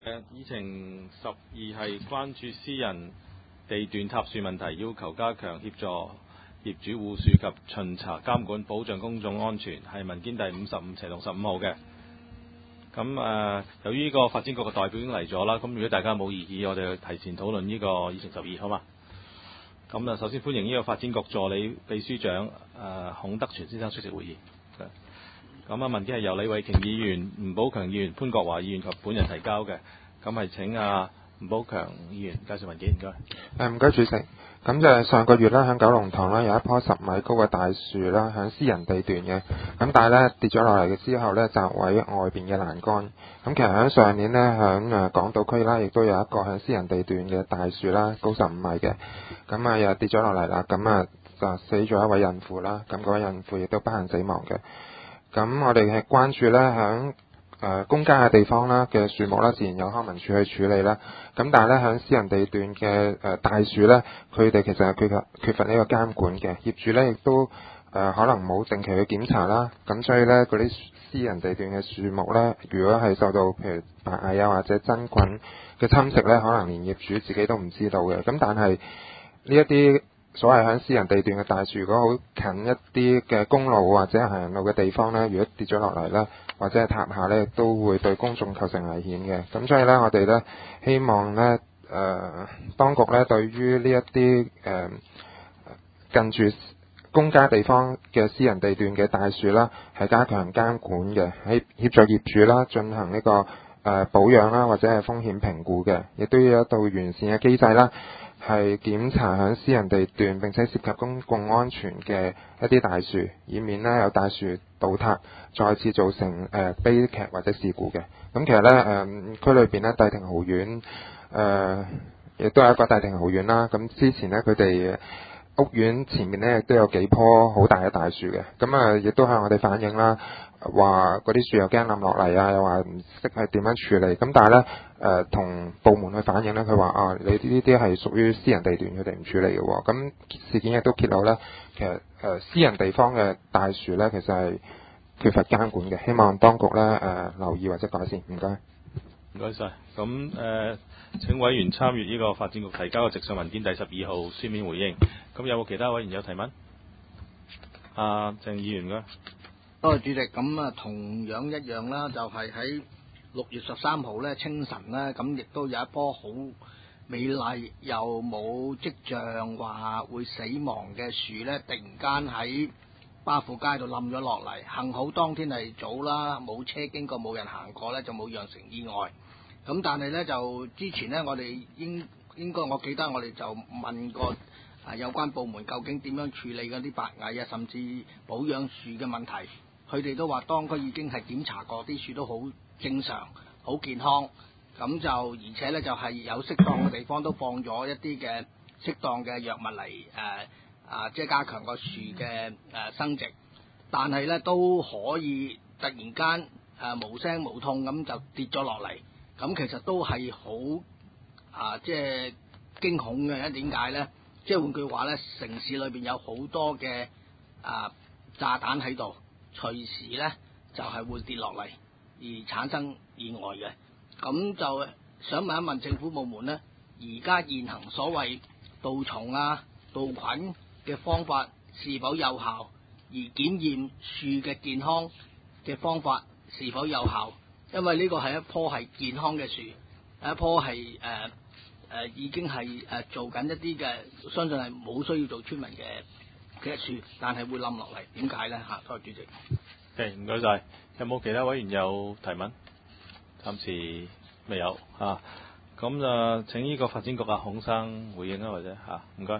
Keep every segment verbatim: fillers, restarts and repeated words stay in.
議程十二係關注私人地段塌樹問題，要求加強協助業主互樹及巡查監管，保障公眾安全，係民堅第五十五斜六十五號嘅。咁誒、呃，由於呢個發展局嘅代表已經嚟咗啦，咁如果大家冇異議，我哋提前討論呢個議程十二，好嘛？咁啊，首先歡迎呢個發展局助理秘書長誒、呃、孔德全先生出席會議。咁啊，文件係由李慧瓊議員、吳寶強議員、潘國華議員及本人提交嘅。咁係請啊吳寶強議員介紹文件，唔該。 誒唔該主席。咁就係上個月啦，喺九龍塘啦有一棵十米高嘅大樹啦，喺私人地段嘅。咁但係咧跌咗落嚟嘅之後咧，砸毀外邊嘅欄杆。咁其實喺上年咧，喺誒港島區啦，亦都有一個喺私人地段嘅大樹啦，高十五米嘅。咁啊又跌咗落嚟啦，咁啊就死咗一位孕婦啦。咁嗰位孕婦亦都不幸死亡嘅。咁我哋係關注咧，喺誒公家嘅地方啦嘅樹木啦，自然有康文署去處理啦。咁但係咧，喺私人地段嘅誒、呃、大樹咧，佢哋其實係缺乏缺乏呢個監管嘅。業主咧亦都誒、呃、可能冇定期去檢查啦。咁所以咧，嗰啲私人地段嘅樹木咧，如果係受到譬如白蟻啊或者真菌嘅侵蝕咧，可能連業主自己都唔知道嘅。咁但係呢一啲所謂喺私人地段嘅大樹，如果好近一啲嘅公路或者行人路嘅地方咧，如果跌咗落嚟咧，或者係塌下咧，都會對公眾構成危險嘅。咁所以咧，我哋咧希望咧，誒、呃、當局咧對於呢一啲誒近住公家地方嘅私人地段嘅大樹啦，係加強監管嘅，喺協助業主啦進行呢、這個誒、呃、保養啦，或者係風險評估嘅，亦都要有一道完善嘅機制啦。係檢查喺私人地段並且涉及公共安全嘅一啲大樹，以免呢有大樹倒塌，再次造成誒、呃、悲劇或者事故嘅。咁其實呢，誒、呃、區裏邊呢，帝庭豪苑誒亦都有一個帝庭豪苑啦。咁之前呢，佢哋屋苑前面呢亦都有幾棵好大嘅大樹嘅。咁啊亦都向我哋反映啦，話嗰啲樹又驚冧落嚟啊，又話唔識係點樣處理。咁但係呢，誒同部門去反映呢，佢話啊，你呢啲係屬於私人地段，佢哋唔處理嘅喎。咁事件亦都揭露呢，其實誒、呃、私人地方嘅大樹呢，其實係缺乏監管嘅。希望當局呢誒、呃、留意或者改善。唔該， 唔該晒。咁誒、呃，請委員參閱呢個發展局提交嘅直述文件第十二號書面回應。咁有冇其他委員有提問？啊，鄭議員嘅。 多謝主席。咁啊，同樣一樣啦，就係喺六月十三號咧清晨咧，咁亦都有一棵好美麗又冇跡象話會死亡嘅樹咧，突然間喺巴富街度冧咗落嚟。幸好當天係早啦，冇車經過，冇人行過咧，就冇釀成意外。咁但係咧就之前咧，我哋應應該我記得我哋就問過啊有關部門究竟點樣處理嗰啲白蟻啊，甚至保養樹嘅問題。佢哋都話當區已經係檢查過，啲樹都好正常、好健康。咁就而且咧就係、是、有適當嘅地方都放咗一啲嘅適當嘅藥物嚟誒啊，即係加強個樹嘅誒、呃、生殖。但係咧都可以突然間誒、呃、無聲無痛咁就跌咗落嚟。咁其實都係好啊，即係驚恐嘅。因點解咧？即係換句話咧，城市裏邊有好多嘅啊炸彈喺度。隨時咧就係、是、會跌落嚟而產生意外嘅。咁就想問一問政府部門咧，而家現行所謂杜蟲啊、杜菌嘅方法是否有效？而檢驗樹嘅健康嘅方法是否有效？因為呢個係一棵係健康嘅樹，係一棵係誒誒已經係誒、呃、做緊一啲嘅，相信係冇需要做村民嘅。嘅樹，但係會冧落嚟，點解咧？嚇，多謝主席。 誒，唔該晒。有冇其他委員有提問？暫時未有嚇。咁啊，請呢個發展局啊孔生回應啊，或者嚇，唔該。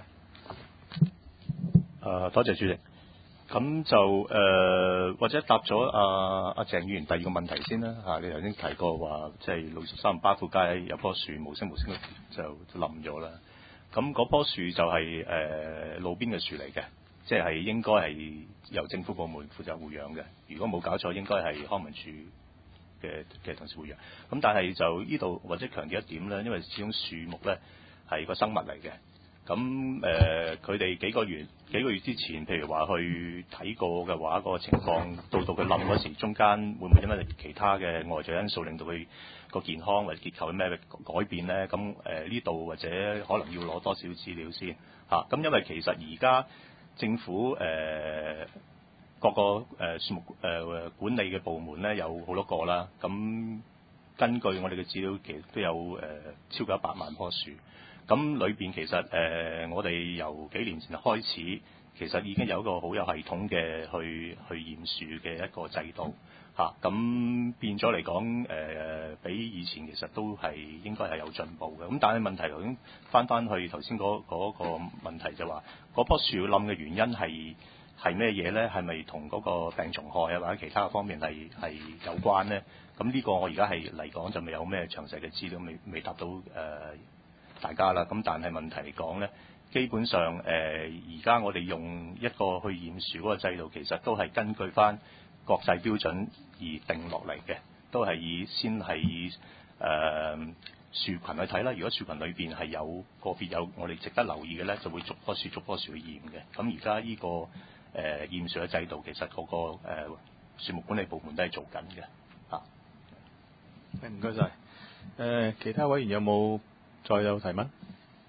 誒，多謝主席。咁就誒、呃，或者答咗阿阿鄭議員第二個問題先啦嚇、啊。你頭先提過話，即係六十三巴富街有棵樹無聲無聲就就冧咗啦。咁嗰棵樹就係、是、誒、呃、路邊嘅樹嚟嘅。即係應該係由政府部門負責護養嘅，如果冇搞錯，應該係康文署嘅嘅同事護養。咁但係就呢度或者強調一點咧，因為始終樹木咧係個生物嚟嘅， 咁誒佢哋幾個月幾個月之前，譬如話去睇過嘅話，個情況到到佢冧嗰時，中間會唔會因為其他嘅外在因素令到佢個健康或者結構有咩改變咧？咁誒呢度或者可能要攞多少資料先嚇。咁、啊、因為其實而家政府誒、呃、各個誒樹木誒管理嘅部門咧有好多個啦。咁根據我哋嘅資料，其實都有誒、呃、超過一百萬棵樹。咁裏邊其實誒、呃，我哋由幾年前開始，其實已經有一個好有系統嘅去去驗樹嘅一個制度嚇。咁、啊、變咗嚟講誒，比以前其實都係應該係有進步嘅。咁但係問題頭先翻翻去頭先嗰嗰個問題就話，嗰棵樹冧嘅原因係係咩嘢咧？係咪同嗰個病蟲害啊或者其他方面係係有關咧？咁呢個我而家係嚟講就未有咩詳細嘅資料，未未答到誒。呃大家啦，咁但係問題嚟講咧，基本上誒而家我哋用一個去驗樹嗰個制度，其實都係根據翻國際標準而定落嚟嘅，都係以先係以誒、呃、樹群去睇啦。如果樹群裏邊係有個別有我哋值得留意嘅咧，就會逐棵樹逐棵樹去驗嘅。咁而家呢個誒、呃、驗樹嘅制度，其實嗰、那個誒、呃、樹木管理部門都係做緊嘅。嚇， 唔該晒。誒，其他委員有冇再有提問？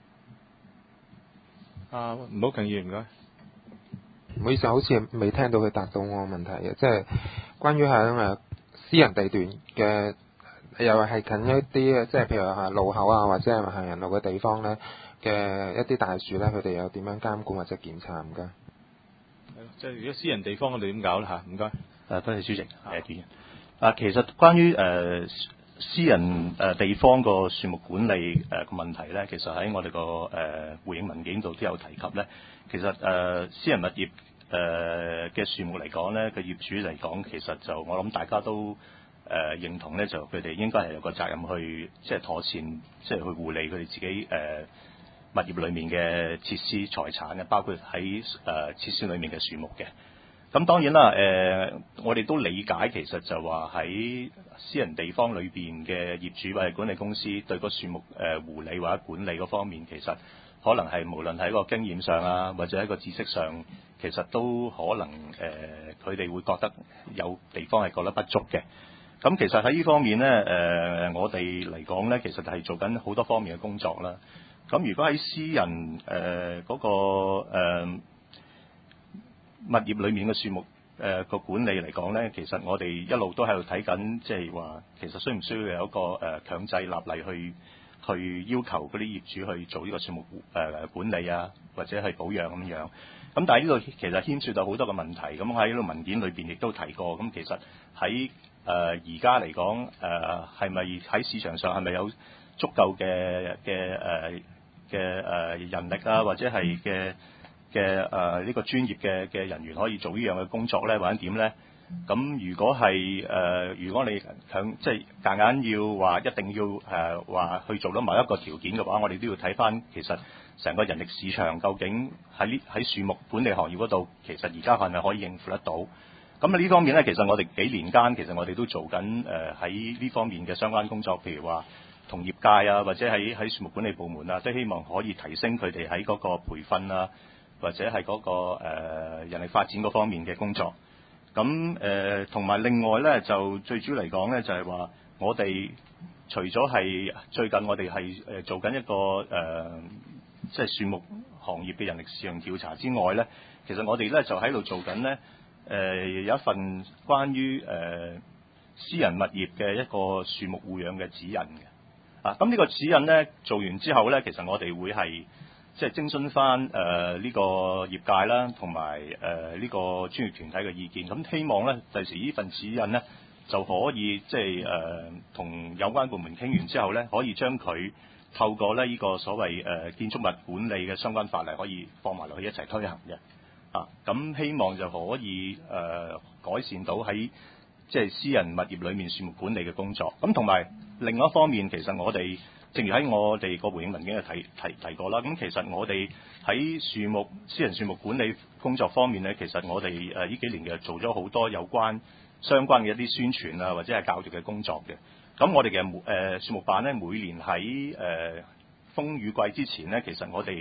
啊，吳寶強議員唔該。 唔好意思，好似未聽到佢答到我個問題嘅，即係關於喺誒私人地段嘅，又係近一啲即係譬如係路口啊，或者係行人路嘅地方咧嘅一啲大樹咧，佢哋有點樣監管或者檢查？唔該。 係咯，即係如果私人地方我哋點搞咧嚇？唔該。 誒，多謝主席。誒，主席。啊，其實關於誒。呃私人誒地方個樹木管理誒個問題咧，其實喺我哋個誒回應文件度都有提及咧。其實誒、呃、私人物業誒嘅樹木嚟講咧，個業主嚟講，其實就我諗大家都誒、呃、認同咧，就佢哋應該係有個責任去即係妥善，即係去護理佢哋自己誒、呃、物業裡面嘅設施財產嘅，包括喺誒、呃、設施裡面嘅樹木嘅。咁當然啦，誒、呃，我哋都理解其實就話喺私人地方裏邊嘅業主或者管理公司對個樹木誒護理或者管理嗰方面，其實可能係無論喺個經驗上啊，或者喺個知識上，其實都可能誒，佢、呃、哋會覺得有地方係覺得不足嘅。咁其實喺呢方面咧，誒、呃，我哋嚟講咧，其實係做緊好多方面嘅工作啦。咁如果喺私人誒嗰、呃那個、呃物業裏面嘅樹木誒個、呃、管理嚟講咧，其實我哋一路都喺度睇緊，即係話其實需唔需要有一個誒、呃、強制立例去去要求嗰啲業主去做呢個樹木誒、呃、管理啊，或者係保養咁樣。咁但係呢度其實牽涉到好多嘅問題。咁喺呢個文件裏邊亦都提過。咁其實喺誒而家嚟講誒係咪喺市場上係咪有足夠嘅嘅誒嘅誒人力啊，或者係嘅嘅誒呢個專業嘅嘅人員可以做呢樣嘅工作咧，或者點咧？咁如果係誒、呃，如果你強即係夾硬要話一定要誒話、呃、去做到某一個條件嘅話，我哋都要睇翻其實成個人力市場究竟喺呢喺樹木管理行業嗰度，其實而家係咪可以應付得到？咁啊呢方面咧，其實我哋幾年間其實我哋都做緊誒喺呢方面嘅相關工作，譬如話同業界啊，或者喺喺樹木管理部門啊，都希望可以提升佢哋喺嗰個培訓啊，或者係嗰、那個、呃、人力發展嗰方面嘅工作。咁誒同埋另外咧，就最主要嚟講咧，就係、是、話我哋除咗係最近我哋係誒做緊一個誒、呃、即係樹木行業嘅人力市場調查之外咧，其實我哋咧就喺度做緊咧誒有一份關於誒、呃、私人物業嘅一個樹木護養嘅指引嘅。啊，咁呢個指引咧做完之後咧，其實我哋會係即係徵詢翻誒呢個業界啦，同埋誒呢個專業團體嘅意見。咁希望咧第時呢份指引咧就可以即係誒同有關部門傾完之後咧，可以將佢透過咧呢個所謂誒、呃、建築物管理嘅相關法例可以放埋落去一齊推行嘅。啊，咁希望就可以誒、呃、改善到喺即係私人物業裏面樹木管理嘅工作。咁同埋另外一方面，其實我哋正如喺我哋個回應文件嘅提提提過啦。咁其實我哋喺樹木私人樹木管理工作方面咧，其實我哋誒呢幾年嘅做咗好多有關相關嘅一啲宣傳啊，或者係教育嘅工作嘅。咁我哋嘅誒樹木辦咧，每年喺誒、呃、風雨季之前咧，其實我哋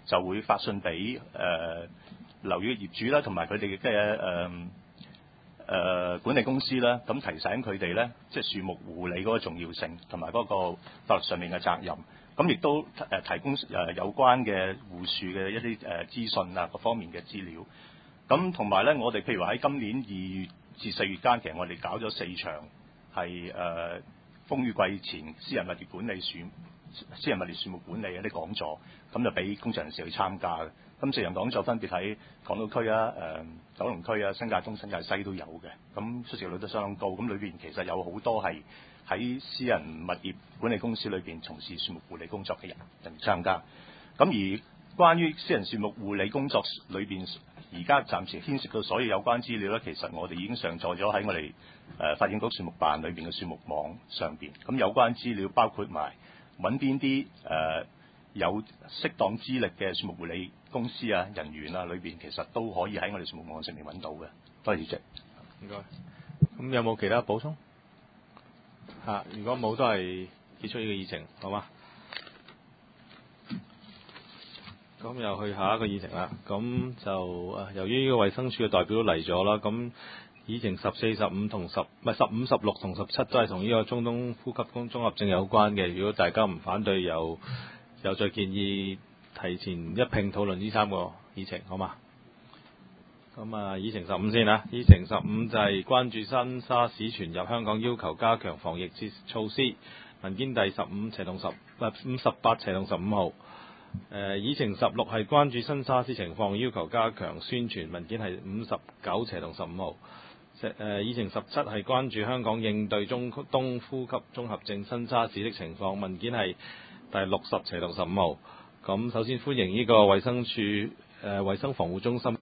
就會發信俾誒、呃、樓宇嘅業主啦，同埋佢哋嘅誒誒管理公司啦，咁提醒佢哋咧，即係樹木護理嗰個重要性，同埋嗰個法律上面嘅責任。咁亦都誒、呃、提供誒、呃、有關嘅護樹嘅一啲誒、呃、資訊啊，各方面嘅資料。咁同埋咧，我哋譬如話喺今年二月至四月間，其實我哋搞咗四場係誒、呃、風雨季前私人物業管理樹私人物業樹木管理嘅啲講座，咁就俾工作人士去參加嘅。咁四場講座分別喺港島區啊、誒、呃、九龍區啊、新界東、新界西都有嘅，咁出席率都相當高。咁裏邊其實有好多係喺私人物業管理公司裏邊從事樹木護理工作嘅人人參加。咁而關於私人樹木護理工作裏邊，而家暫時牽涉到所有有關資料咧，其實我哋已經上載咗喺我哋誒、呃、發展局樹木辦裏邊嘅樹木網上邊。咁有關資料包括埋揾邊啲誒有適當資歷嘅樹木護理公司啊、人員啊，裏邊其實都可以喺我哋樹木網上面揾到嘅。多謝主席。 唔該。咁有冇其他補充？嚇、啊，如果冇都係結束呢個議程，好嗎？咁又去下一個議程啦。咁就啊，由於呢個衛生署嘅代表都嚟咗啦，咁議程十四、十五同十唔係十五、十六同十七都係同呢個中東呼吸綜綜合症有關嘅。如果大家唔反對，又又再建議提前一併討論呢三個議程，好嘛？咁啊，議程十五先啦。議程十五就係關注新沙士傳入香港，要求加強防疫措施。文件第十五斜同十五十八斜同十五號。誒、呃，議程十六係關注新沙士情況，要求加強宣傳。文件係五十九斜同十五號。誒、呃，議程十七係關注香港應對中東呼吸綜合症新沙士的情況。文件係第六十斜同十五號。咁首先歡迎呢個衛生署誒、呃、衛生防護中心